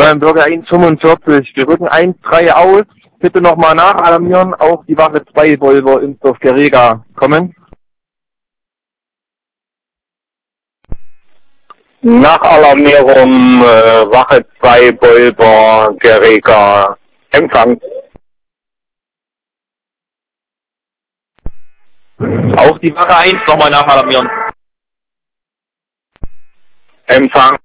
Bürger 145. Wir rücken 1-3 aus. Bitte nochmal nachalarmieren, auch die Wache 2 Volvo Impfstoff Gerega kommen. Nachalarmierung, Wache 2 Volvo Gerega. Empfang. Auch die Wache 1 nochmal nachalarmieren. Empfang.